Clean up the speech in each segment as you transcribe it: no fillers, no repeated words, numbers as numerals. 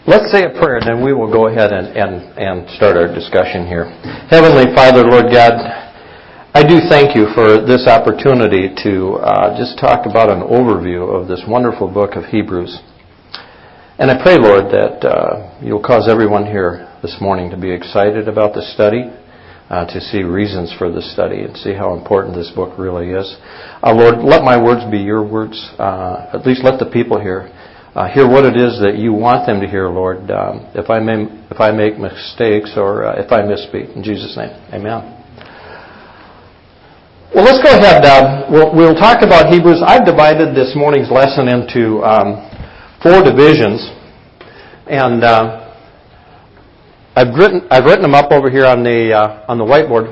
Let's say a prayer, and then we will go ahead and start our discussion here. Heavenly Father, Lord God, I do thank you for this opportunity to just talk about an overview of this wonderful book of Hebrews. And I pray, Lord, that you'll cause everyone here this morning to be excited about the study, to see reasons for the study, and see how important this book really is. Lord, let my words be your words. At least let the people here hear what it is that you want them to hear, Lord, if I make mistakes or if I misspeak. In Jesus' name, amen. Well, let's go ahead. We'll talk about Hebrews. I've divided this morning's lesson into 4 divisions, and I've written them up over here on the whiteboard.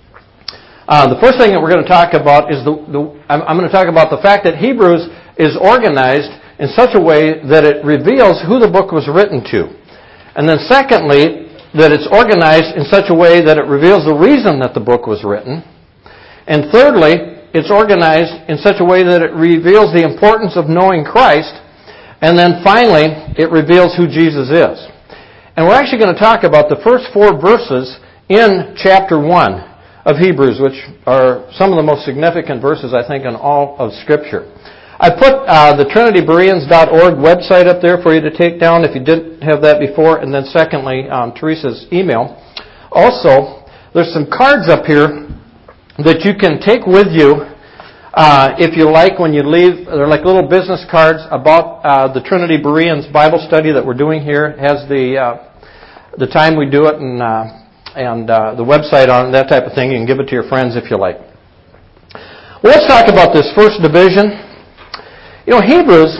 The first thing that we're going to talk about is I'm going to talk about the fact that Hebrews is organized in such a way that it reveals who the book was written to. And then secondly, that it's organized in such a way that it reveals the reason that the book was written. And thirdly, it's organized in such a way that it reveals the importance of knowing Christ. And then finally, it reveals who Jesus is. And we're actually going to talk about the first 4 verses in chapter 1 of Hebrews, which are some of the most significant verses, I think, in all of Scripture. I put the trinitybereans.org website up there for you to take down if you didn't have that before. And then secondly, Teresa's email. Also, there's some cards up here that you can take with you if you like when you leave. They're like little business cards about the Trinity Bereans Bible study that we're doing here. It has the time we do it and the website on it, that type of thing. You can give it to your friends if you like. Well, let's talk about this first division. You know, Hebrews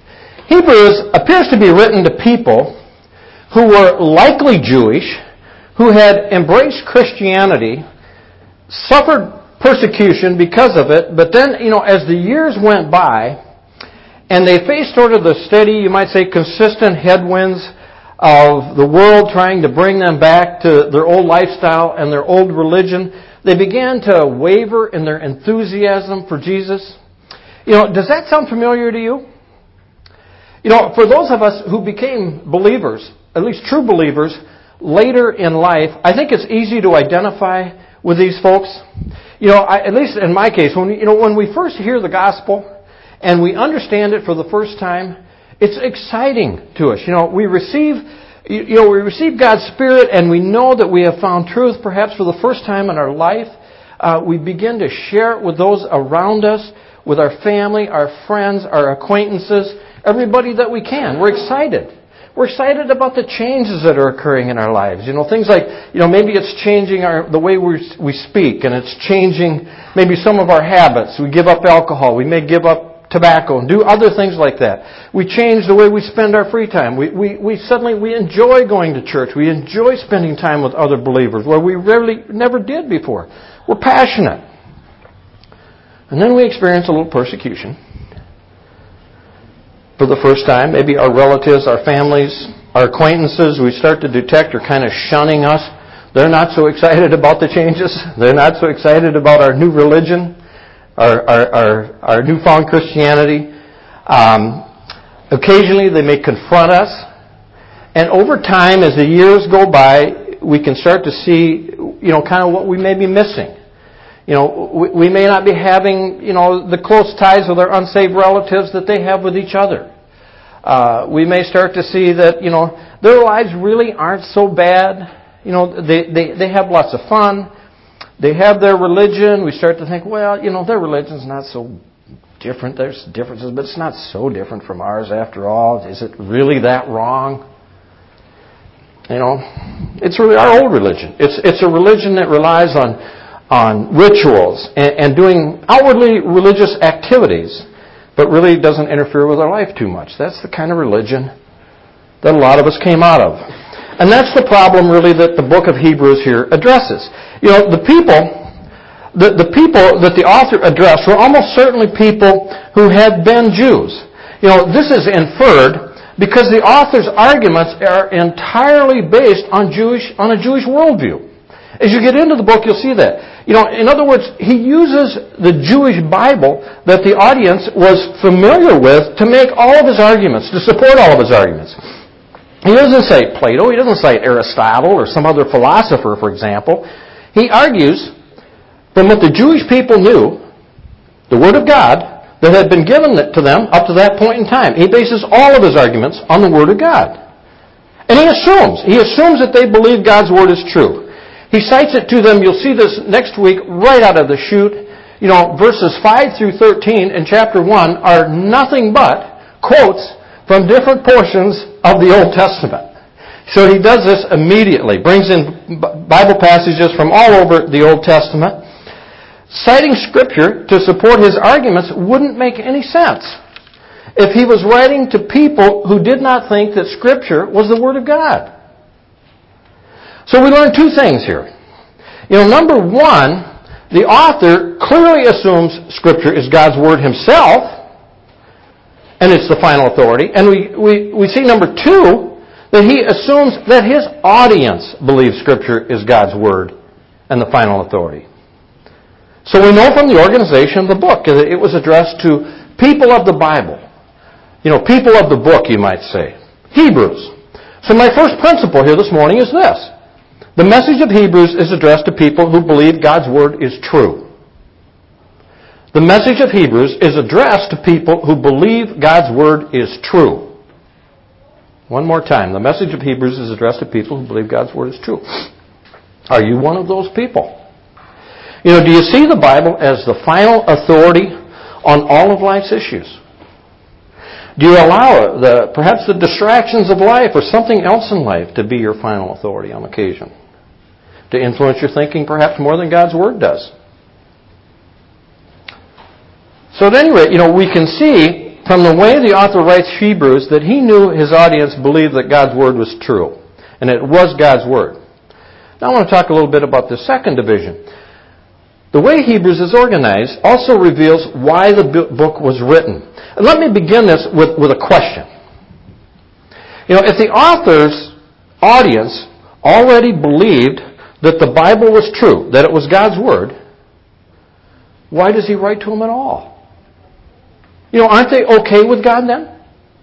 appears to be written to people who were likely Jewish, who had embraced Christianity, suffered persecution because of it, but then, as the years went by, and they faced sort of the steady, you might say, consistent headwinds of the world trying to bring them back to their old lifestyle and their old religion, they began to waver in their enthusiasm for Jesus. Does that sound familiar to you? For those of us who became believers, at least true believers, later in life, I think it's easy to identify with these folks. At least in my case, when we first hear the gospel and we understand it for the first time, it's exciting to us. We receive God's Spirit, and we know that we have found truth perhaps for the first time in our life. We begin to share it with those around us, with our family, our friends, our acquaintances, everybody that we can. We're excited. We're excited about the changes that are occurring in our lives. Things like, maybe it's changing the way we speak, and it's changing maybe some of our habits. We give up alcohol. We may give up tobacco and do other things like that. We change the way we spend our free time. We suddenly enjoy going to church. We enjoy spending time with other believers where we really never did before. We're passionate. And then we experience a little persecution. For the first time, maybe our relatives, our families, our acquaintances, we start to detect are kind of shunning us. They're not so excited about the changes. They're not so excited about our new religion, our newfound Christianity. Occasionally, they may confront us. And over time, as the years go by, we can start to see, kind of what we may be missing. We may not be having, the close ties with our unsaved relatives that they have with each other. We may start to see that, their lives really aren't so bad. They have lots of fun. They have their religion. We start to think, well, their religion's not so different. There's differences, but it's not so different from ours after all. Is it really that wrong? It's really our old religion. It's a religion that relies on rituals and doing outwardly religious activities, but really doesn't interfere with our life too much. That's the kind of religion that a lot of us came out of. And that's the problem really that the book of Hebrews here addresses. The people that the author addressed were almost certainly people who had been Jews. This is inferred because the author's arguments are entirely based on a Jewish worldview. As you get into the book, you'll see that. In other words, he uses the Jewish Bible that the audience was familiar with to make all of his arguments, to support all of his arguments. He doesn't cite Plato. He doesn't cite Aristotle or some other philosopher, for example. He argues from what the Jewish people knew, the Word of God, that had been given to them up to that point in time. He bases all of his arguments on the Word of God. And he assumes that they believe God's Word is true. He cites it to them, you'll see this next week, right out of the chute. Verses 5 through 13 in chapter 1 are nothing but quotes from different portions of the Old Testament. So he does this immediately, brings in Bible passages from all over the Old Testament. Citing Scripture to support his arguments wouldn't make any sense if he was writing to people who did not think that Scripture was the Word of God. So we learn two things here. Number one, the author clearly assumes Scripture is God's Word himself, and it's the final authority. And we see, number two, that he assumes that his audience believes Scripture is God's Word and the final authority. So we know from the organization of the book that it was addressed to people of the Bible. People of the book, you might say. Hebrews. So my first principle here this morning is this. The message of Hebrews is addressed to people who believe God's Word is true. The message of Hebrews is addressed to people who believe God's Word is true. One more time. The message of Hebrews is addressed to people who believe God's Word is true. Are you one of those people? Do you see the Bible as the final authority on all of life's issues? Do you allow perhaps the distractions of life or something else in life to be your final authority on occasion? To influence your thinking perhaps more than God's Word does? So at any rate, we can see from the way the author writes Hebrews that he knew his audience believed that God's Word was true. And it was God's Word. Now I want to talk a little bit about the second division. The way Hebrews is organized also reveals why the book was written. And let me begin this with a question. If the author's audience already believed that the Bible was true, that it was God's Word, why does he write to them at all? Aren't they okay with God then?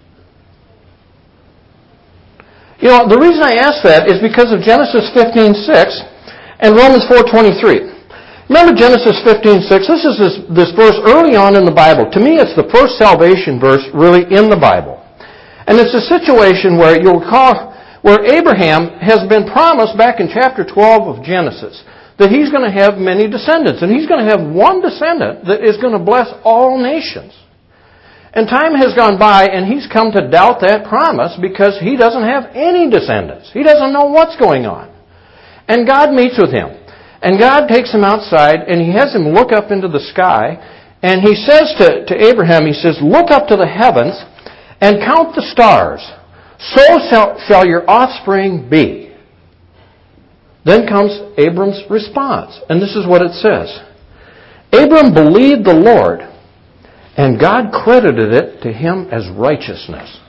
The reason I ask that is because of Genesis 15:6 and Romans 4:23. Remember Genesis 15:6? This is this verse early on in the Bible. To me, it's the first salvation verse really in the Bible. And it's a situation where you'll recall where Abraham has been promised back in chapter 12 of Genesis that he's going to have many descendants. And he's going to have one descendant that is going to bless all nations. And time has gone by and he's come to doubt that promise because he doesn't have any descendants. He doesn't know what's going on. And God meets with him. And God takes him outside and he has him look up into the sky. And he says to Abraham, he says, look up to the heavens and count the stars. So shall your offspring be. Then comes Abram's response. And this is what it says. Abram believed the Lord, and God credited it to him as righteousness.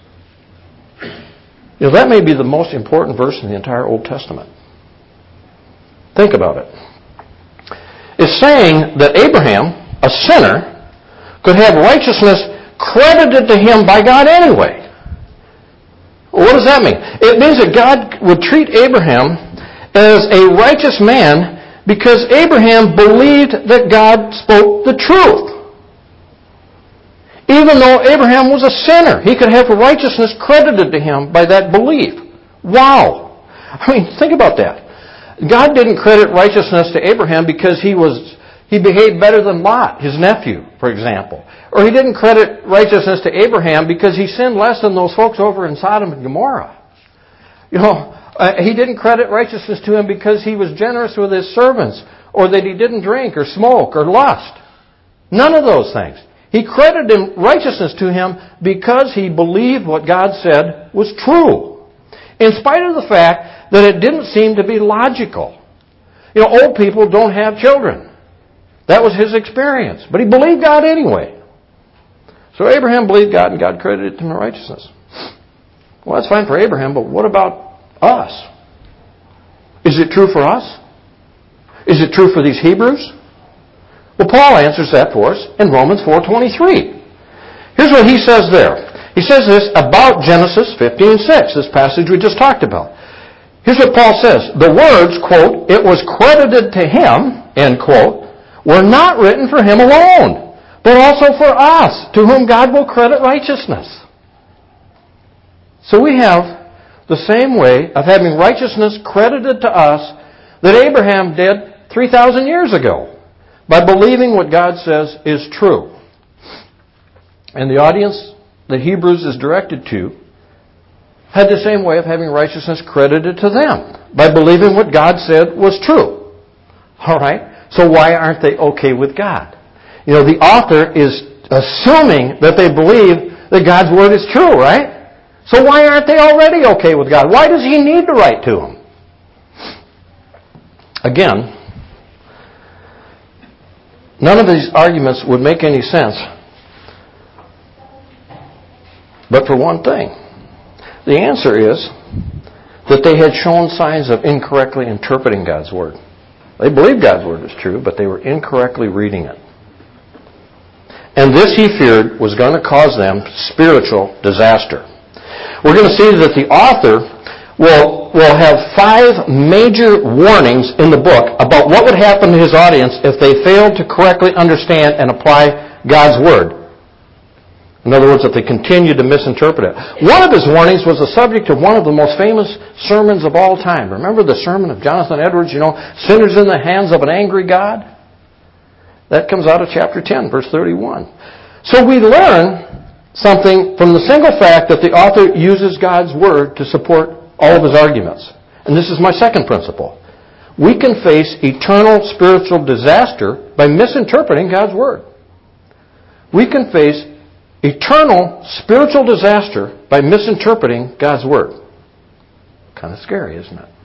That may be the most important verse in the entire Old Testament. Think about it. It's saying that Abraham, a sinner, could have righteousness credited to him by God anyway. Well, what does that mean? It means that God would treat Abraham as a righteous man because Abraham believed that God spoke the truth. Even though Abraham was a sinner, he could have righteousness credited to him by that belief. Wow! Think about that. God didn't credit righteousness to Abraham because he behaved better than Lot, his nephew, for example. Or he didn't credit righteousness to Abraham because he sinned less than those folks over in Sodom and Gomorrah. He didn't credit righteousness to him because he was generous with his servants, or that he didn't drink or smoke or lust. None of those things. He credited righteousness to him because he believed what God said was true. In spite of the fact that it didn't seem to be logical. Old people don't have children. That was his experience. But he believed God anyway. So Abraham believed God and God credited him righteousness. Well, that's fine for Abraham, but what about us? Is it true for us? Is it true for these Hebrews? Well, Paul answers that for us in Romans 4:23. Here's what he says there. He says this about Genesis 15:6, this passage we just talked about. Here's what Paul says. The words, quote, "it was credited to him," end quote, were not written for him alone, but also for us, to whom God will credit righteousness. So we have the same way of having righteousness credited to us that Abraham did 3,000 years ago, by believing what God says is true. And the audience that Hebrews is directed to had the same way of having righteousness credited to them, by believing what God said was true. All right? So why aren't they okay with God? You know, the author is assuming that they believe that God's Word is true, right? So why aren't they already okay with God? Why does he need to write to them? Again, none of these arguments would make any sense, but for one thing. The answer is that they had shown signs of incorrectly interpreting God's Word. They believed God's Word was true, but they were incorrectly reading it. And this, he feared, was going to cause them spiritual disaster. We're going to see that the author will have 5 major warnings in the book about what would happen to his audience if they failed to correctly understand and apply God's Word. In other words, if they continued to misinterpret it. One of his warnings was the subject of one of the most famous sermons of all time. Remember the sermon of Jonathan Edwards, sinners in the hands of an angry God? That comes out of chapter 10, verse 31. So we learn something from the single fact that the author uses God's Word to support all of his arguments. And this is my second principle. We can face eternal spiritual disaster by misinterpreting God's Word. We can face eternal spiritual disaster by misinterpreting God's Word. Kind of scary, isn't it?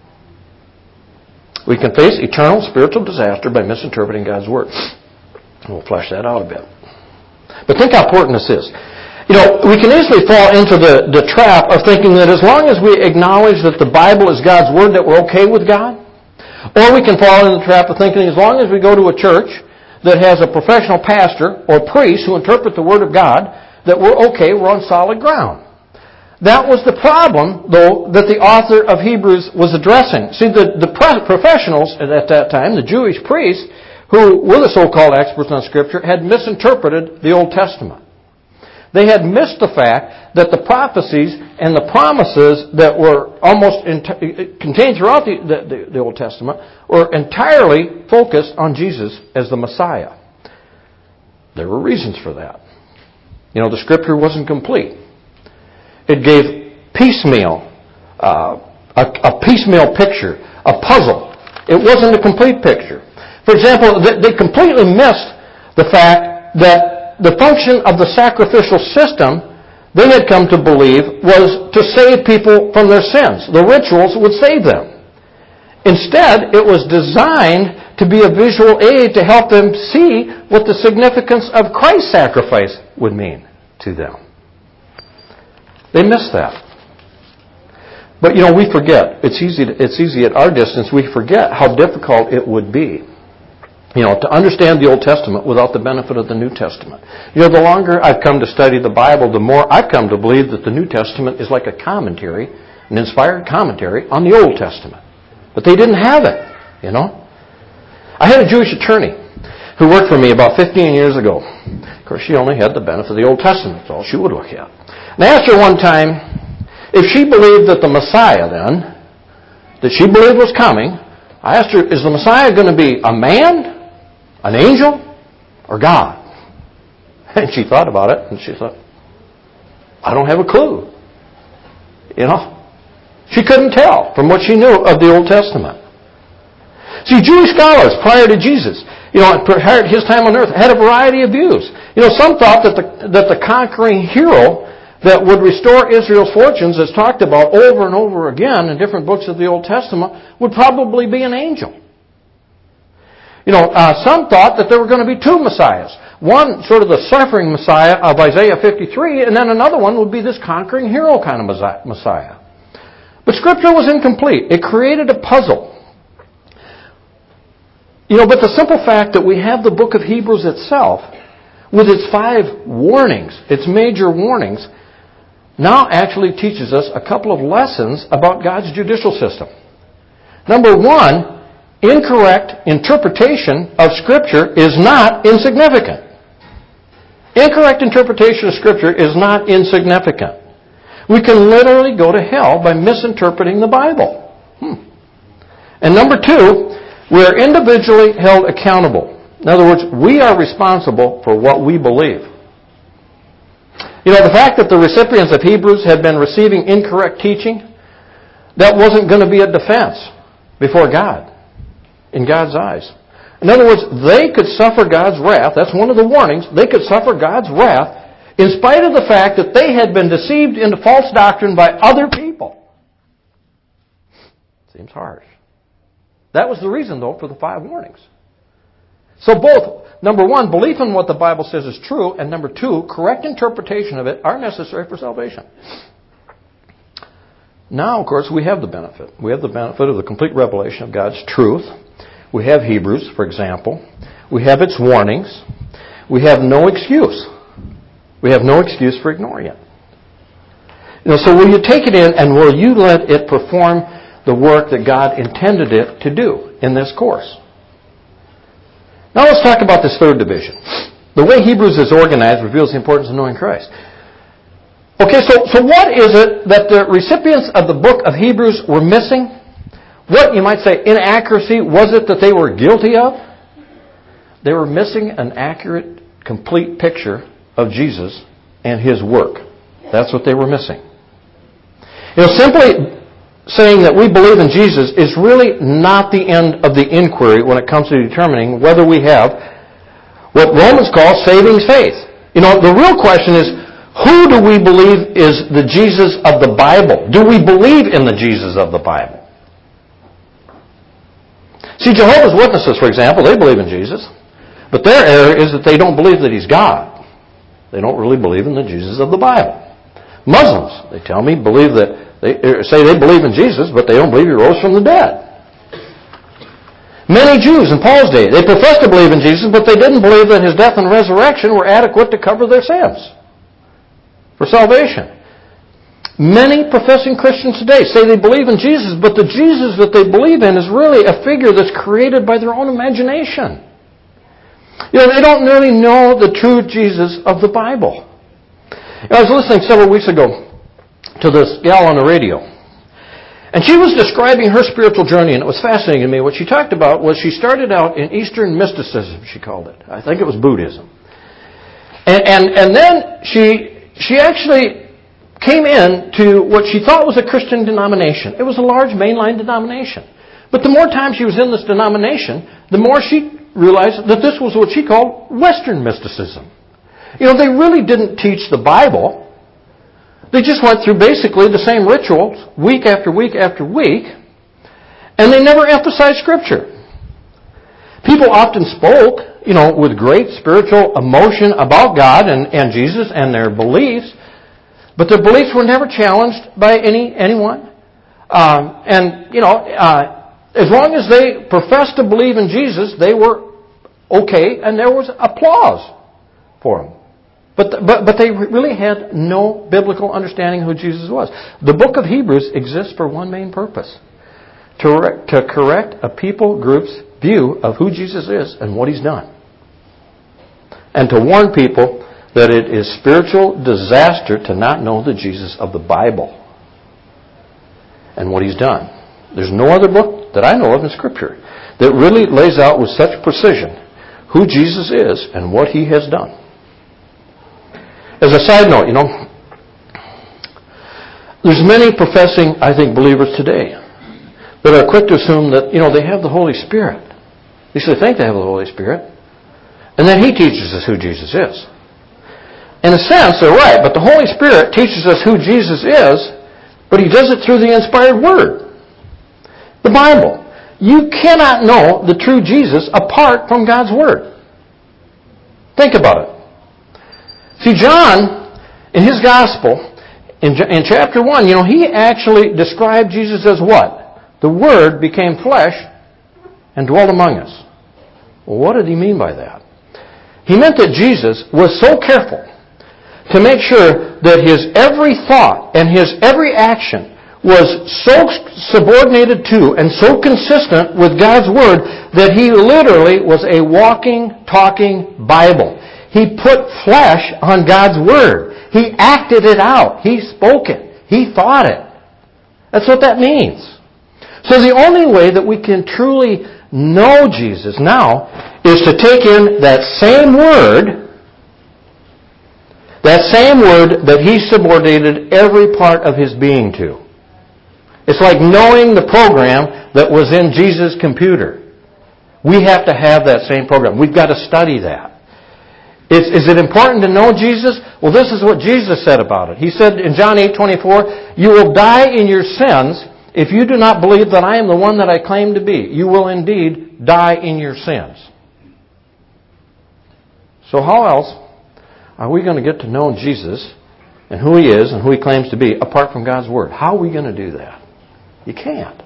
We can face eternal spiritual disaster by misinterpreting God's Word. We'll flesh that out a bit. But think how important this is. We can easily fall into the trap of thinking that as long as we acknowledge that the Bible is God's Word, that we're okay with God. Or we can fall into the trap of thinking as long as we go to a church that has a professional pastor or priest who interpret the Word of God, that we're okay, we're on solid ground. That was the problem, though, that the author of Hebrews was addressing. See, the professionals at that time, the Jewish priests, who were the so-called experts on Scripture, had misinterpreted the Old Testament. They had missed the fact that the prophecies and the promises that were almost contained throughout the Old Testament were entirely focused on Jesus as the Messiah. There were reasons for that. The Scripture wasn't complete. It gave piecemeal, a piecemeal picture, a puzzle. It wasn't a complete picture. For example, they completely missed the fact that the function of the sacrificial system they had come to believe was to save people from their sins. The rituals would save them. Instead, it was designed to be a visual aid to help them see what the significance of Christ's sacrifice would mean to them. They missed that. But we forget. It's easy at our distance. We forget how difficult it would be to understand the Old Testament without the benefit of the New Testament. The longer I've come to study the Bible, the more I've come to believe that the New Testament is like a commentary, an inspired commentary on the Old Testament. But they didn't have it, I had a Jewish attorney who worked for me about 15 years ago. Of course, she only had the benefit of the Old Testament. That's all she would look at. And I asked her one time if she believed that the Messiah then, that she believed was coming, I asked her, is the Messiah going to be a man, an angel, or God? And she thought about it, and she thought, I don't have a clue. She couldn't tell from what she knew of the Old Testament. See, Jewish scholars prior to Jesus, prior to his time on earth, had a variety of views. Some thought that the conquering hero that would restore Israel's fortunes, as talked about over and over again in different books of the Old Testament, would probably be an angel. Some thought that there were going to be 2 Messiahs. One, sort of the suffering Messiah of Isaiah 53, and then another one would be this conquering hero kind of Messiah. But Scripture was incomplete. It created a puzzle. But the simple fact that we have the book of Hebrews itself, with its 5 warnings, its major warnings, now actually teaches us a couple of lessons about God's judicial system. Number one, incorrect interpretation of Scripture is not insignificant. Incorrect interpretation of Scripture is not insignificant. We can literally go to hell by misinterpreting the Bible. And number two, we are individually held accountable. In other words, we are responsible for what we believe. You know, the fact that the recipients of Hebrews had been receiving incorrect teaching, that wasn't going to be a defense before God, in God's eyes. In other words, they could suffer God's wrath. That's one of the warnings. They could suffer God's wrath in spite of the fact that they had been deceived into false doctrine by other people. Seems harsh. That was the reason, though, for the 5 warnings. So both, number one, belief in what the Bible says is true, and number two, correct interpretation of it are necessary for salvation. Now, of course, we have the benefit. We have the benefit of the complete revelation of God's truth. We have Hebrews, for example. We have its warnings. We have no excuse. We have no excuse for ignoring it. You know, so will you take it in and will you let it perform the work that God intended it to do in this course? Now let's talk about this third division. The way Hebrews is organized reveals the importance of knowing Christ. Okay, so what is it that the recipients of the book of Hebrews were missing? What, you might say, inaccuracy was it that they were guilty of? They were missing an accurate, complete picture of Jesus and His work. That's what they were missing. You know, simply saying that we believe in Jesus is really not the end of the inquiry when it comes to determining whether we have what Romans call saving faith. You know, the real question is, who do we believe is the Jesus of the Bible? Do we believe in the Jesus of the Bible? See, Jehovah's Witnesses, for example, they believe in Jesus. But their error is that they don't believe that He's God. They don't really believe in the Jesus of the Bible. Muslims, they tell me, they say they believe in Jesus, but they don't believe He rose from the dead. Many Jews in Paul's day, they professed to believe in Jesus, but they didn't believe that His death and resurrection were adequate to cover their sins for salvation. Many professing Christians today say they believe in Jesus, but the Jesus that they believe in is really a figure that's created by their own imagination. You know, they don't really know the true Jesus of the Bible. I was listening several weeks ago to this gal on the radio. And she was describing her spiritual journey, and it was fascinating to me. What she talked about was she started out in Eastern mysticism, she called it. I think it was Buddhism. And then she actually came into what she thought was a Christian denomination. It was a large mainline denomination. But the more time she was in this denomination, the more she realized that this was what she called Western mysticism. You know, they really didn't teach the Bible. They just went through basically the same rituals week after week after week, and they never emphasized Scripture. People often spoke, you know, with great spiritual emotion about God and Jesus and their beliefs, but their beliefs were never challenged by anyone. As long as they professed to believe in Jesus, they were okay, and there was applause for them. But they really had no biblical understanding of who Jesus was. The book of Hebrews exists for one main purpose: to correct a people group's view of who Jesus is and what He's done. And to warn people that it is spiritual disaster to not know the Jesus of the Bible and what He's done. There's no other book that I know of in Scripture that really lays out with such precision who Jesus is and what He has done. As a side note, you know, there's many professing, I think, believers today that are quick to assume that, you know, they have the Holy Spirit. At least they think they have the Holy Spirit. And then He teaches us who Jesus is. In a sense, they're right, but the Holy Spirit teaches us who Jesus is, but He does it through the inspired Word, the Bible. You cannot know the true Jesus apart from God's Word. Think about it. See, John, in his Gospel, in chapter 1, you know, he actually described Jesus as what? The Word became flesh and dwelt among us. Well, what did he mean by that? He meant that Jesus was so careful to make sure that his every thought and his every action was so subordinated to and so consistent with God's Word that he literally was a walking, talking Bible. He put flesh on God's Word. He acted it out. He spoke it. He thought it. That's what that means. So the only way that we can truly know Jesus now is to take in that same Word that he subordinated every part of his being to. It's like knowing the program that was in Jesus' computer. We have to have that same program. We've got to study that. Is it important to know Jesus? Well, this is what Jesus said about it. He said in John 8:24, "You will die in your sins if you do not believe that I am the one that I claim to be. You will indeed die in your sins." So how else are we going to get to know Jesus and who He is and who He claims to be apart from God's Word? How are we going to do that? You can't.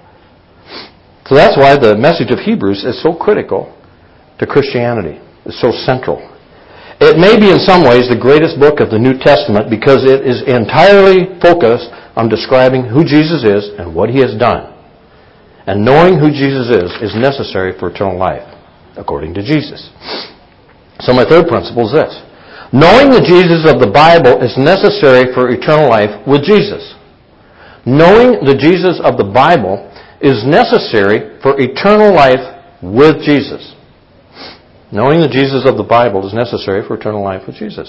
So that's why the message of Hebrews is so critical to Christianity. It's so central. It may be in some ways the greatest book of the New Testament because it is entirely focused on describing who Jesus is and what He has done. And knowing who Jesus is necessary for eternal life, according to Jesus. So my third principle is this. Knowing the Jesus of the Bible is necessary for eternal life with Jesus. Knowing the Jesus of the Bible is necessary for eternal life with Jesus. Knowing the Jesus of the Bible is necessary for eternal life with Jesus.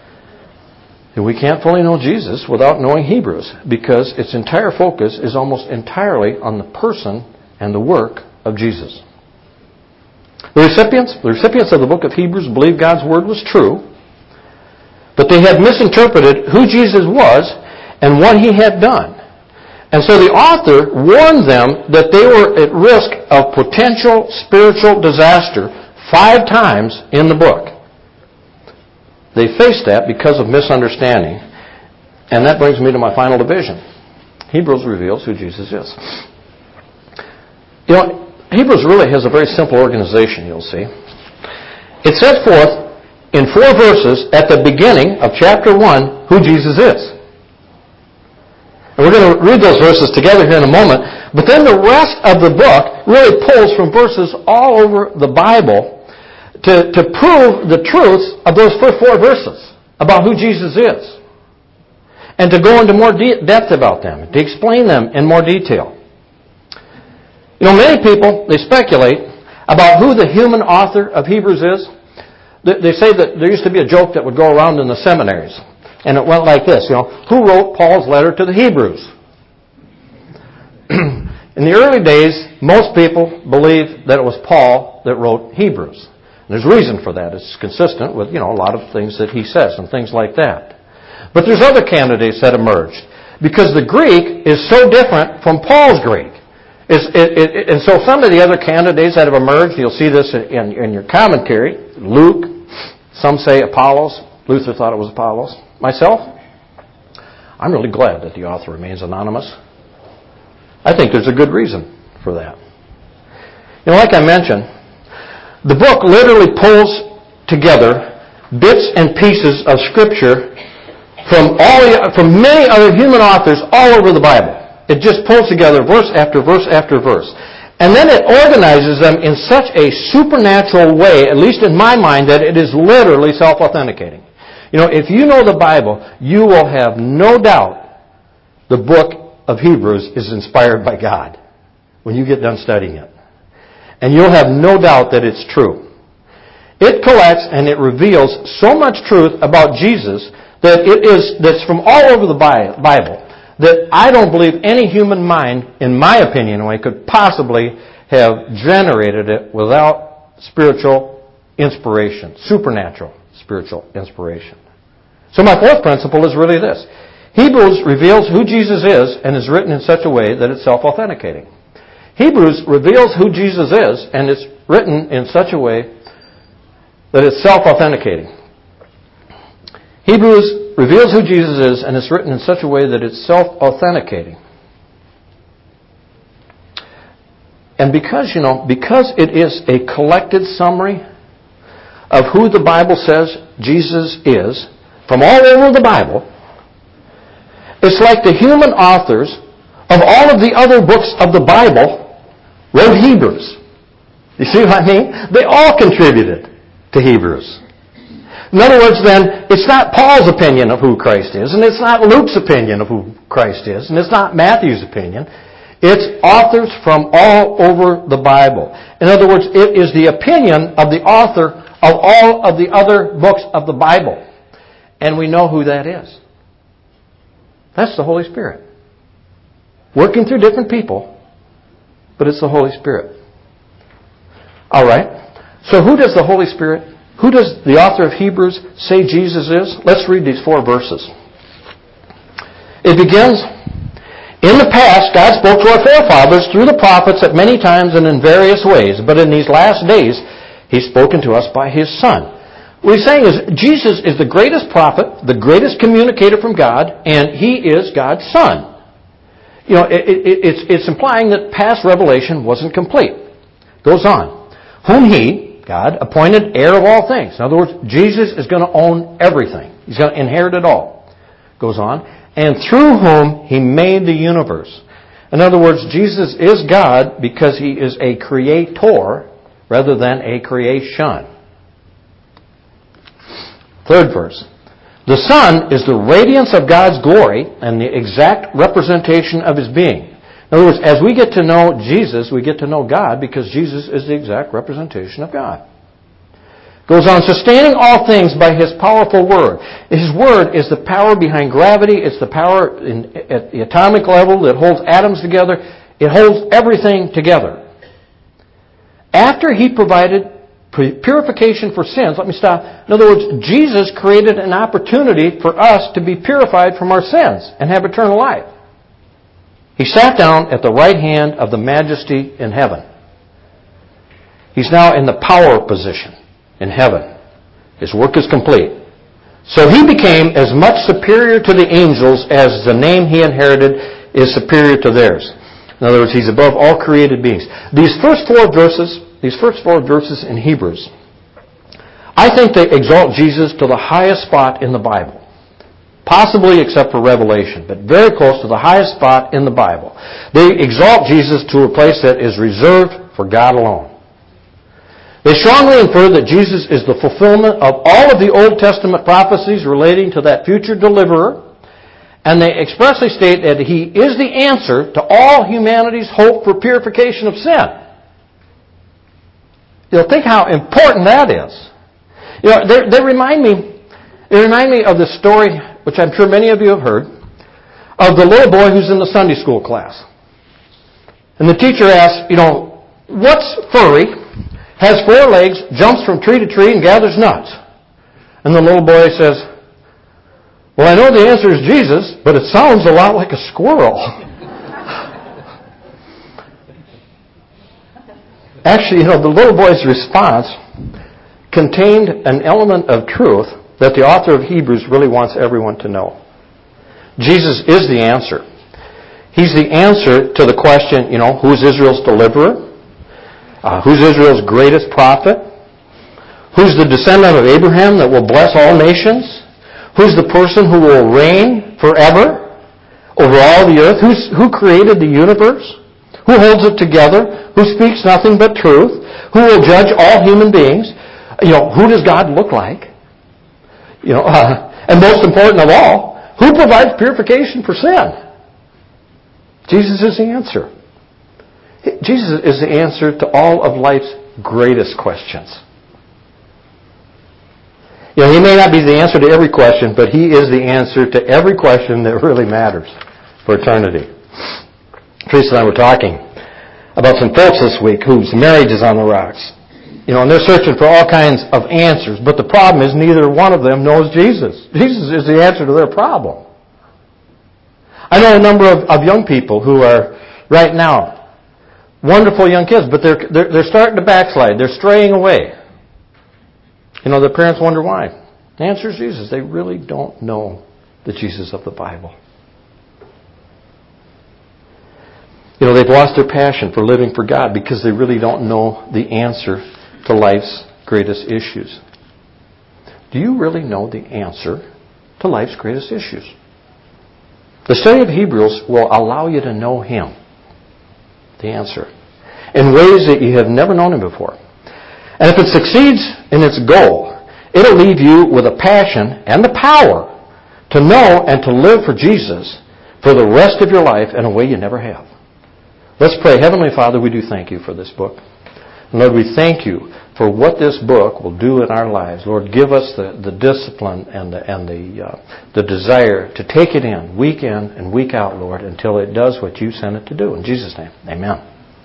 And we can't fully know Jesus without knowing Hebrews because its entire focus is almost entirely on the person and the work of Jesus. The recipients of the book of Hebrews believed God's Word was true, but they had misinterpreted who Jesus was and what He had done. And so the author warned them that they were at risk of potential spiritual disaster 5 times in the book. They faced that because of misunderstanding. And that brings me to my final division. Hebrews reveals who Jesus is. You know, Hebrews really has a very simple organization, you'll see. It sets forth in 4 verses at the beginning of chapter 1 who Jesus is. And we're going to read those verses together here in a moment. But then the rest of the book really pulls from verses all over the Bible to prove the truths of those first 4 verses about who Jesus is. And to go into more depth about them, to explain them in more detail. You know, many people, they speculate about who the human author of Hebrews is. They say that there used to be a joke that would go around in the seminaries. And it went like this, who wrote Paul's letter to the Hebrews? In the early days, most people believed that it was Paul that wrote Hebrews. And there's reason for that. It's consistent with, a lot of things that he says and things like that. But there's other candidates that emerged because the Greek is so different from Paul's Greek. And so some of the other candidates that have emerged, you'll see this in your commentary, Luke, some say Apollos. Luther thought it was Apollos. Myself, I'm really glad that the author remains anonymous. I think there's a good reason for that. Like I mentioned, the book literally pulls together bits and pieces of Scripture from many other human authors all over the Bible. It just pulls together verse after verse after verse. And then it organizes them in such a supernatural way, at least in my mind, that it is literally self-authenticating. If you know the Bible, you will have no doubt the book of Hebrews is inspired by God when you get done studying it. And you'll have no doubt that it's true. It collects and it reveals so much truth about Jesus that's from all over the Bible that I don't believe any human mind, in my opinion, could possibly have generated it without spiritual inspiration, supernatural spiritual inspiration. So my 4th principle is really this. Hebrews reveals who Jesus is and is written in such a way that it's self-authenticating. Hebrews reveals who Jesus is and it's written in such a way that it's self-authenticating. Hebrews reveals who Jesus is and it's written in such a way that it's self-authenticating. And because it is a collected summary of who the Bible says Jesus is, from all over the Bible, it's like the human authors of all of the other books of the Bible wrote Hebrews. You see what I mean? They all contributed to Hebrews. In other words, then, it's not Paul's opinion of who Christ is, and it's not Luke's opinion of who Christ is, and it's not Matthew's opinion. It's authors from all over the Bible. In other words, it is the opinion of the author of all of the other books of the Bible. And we know who that is. That's the Holy Spirit. Working through different people, but it's the Holy Spirit. All right. So who does the Holy Spirit, who does the author of Hebrews say Jesus is? Let's read these 4 verses. It begins, in the past, God spoke to our forefathers through the prophets at many times and in various ways, but in these last days, He's spoken to us by His Son. What He's saying is, Jesus is the greatest prophet, the greatest communicator from God, and He is God's Son. You know, it's implying that past revelation wasn't complete. Goes on. Whom He, God, appointed heir of all things. In other words, Jesus is going to own everything. He's going to inherit it all. Goes on. And through whom He made the universe. In other words, Jesus is God because He is a creator rather than a creation. 3rd verse. The Son is the radiance of God's glory and the exact representation of His being. In other words, as we get to know Jesus, we get to know God because Jesus is the exact representation of God. Goes on, sustaining all things by His powerful Word. His Word is the power behind gravity. It's the power at the atomic level that holds atoms together. It holds everything together. After He provided purification for sins, let me stop. In other words, Jesus created an opportunity for us to be purified from our sins and have eternal life. He sat down at the right hand of the Majesty in heaven. He's now in the power position in heaven. His work is complete. So He became as much superior to the angels as the name He inherited is superior to theirs. In other words, He's above all created beings. These first four verses in Hebrews, I think they exalt Jesus to the highest spot in the Bible. Possibly except for Revelation, but very close to the highest spot in the Bible. They exalt Jesus to a place that is reserved for God alone. They strongly infer that Jesus is the fulfillment of all of the Old Testament prophecies relating to that future deliverer, and they expressly state that He is the answer to all humanity's hope for purification of sin. You know, think how important that is. You know, they remind me of the story, which I'm sure many of you have heard, of the little boy who's in the Sunday school class. And the teacher asks, you know, what's furry, has 4 legs, jumps from tree to tree, and gathers nuts? And the little boy says, well, I know the answer is Jesus, but it sounds a lot like a squirrel. Actually, you know, the little boy's response contained an element of truth that the author of Hebrews really wants everyone to know. Jesus is the answer. He's the answer to the question, you know, who's Israel's deliverer? Who's Israel's greatest prophet? Who's the descendant of Abraham that will bless all nations? Who's the person who will reign forever over all the earth? Who created the universe? Who holds it together? Who speaks nothing but truth? Who will judge all human beings? You know, who does God look like? You know, and most important of all, who provides purification for sin? Jesus is the answer. Jesus is the answer to all of life's greatest questions. You know, He may not be the answer to every question, but He is the answer to every question that really matters for eternity. Teresa and I were talking about some folks this week whose marriage is on the rocks. You know, and they're searching for all kinds of answers, but the problem is neither one of them knows Jesus. Jesus is the answer to their problem. I know a number of young people who are right now wonderful young kids, but they're starting to backslide. They're straying away. You know, their parents wonder why. The answer is Jesus. They really don't know the Jesus of the Bible. You know, they've lost their passion for living for God because they really don't know the answer to life's greatest issues. Do you really know the answer to life's greatest issues. The study of Hebrews will allow you to know Him, the answer, in ways that you have never known Him before. And if it succeeds in its goal, it'll leave you with a passion and the power to know and to live for Jesus for the rest of your life in a way you never have. Let's pray. Heavenly Father, we do thank you for this book. And Lord, we thank you for what this book will do in our lives. Lord, give us the discipline and the desire to take it in week and week out, Lord, until it does what you sent it to do. In Jesus' name, amen.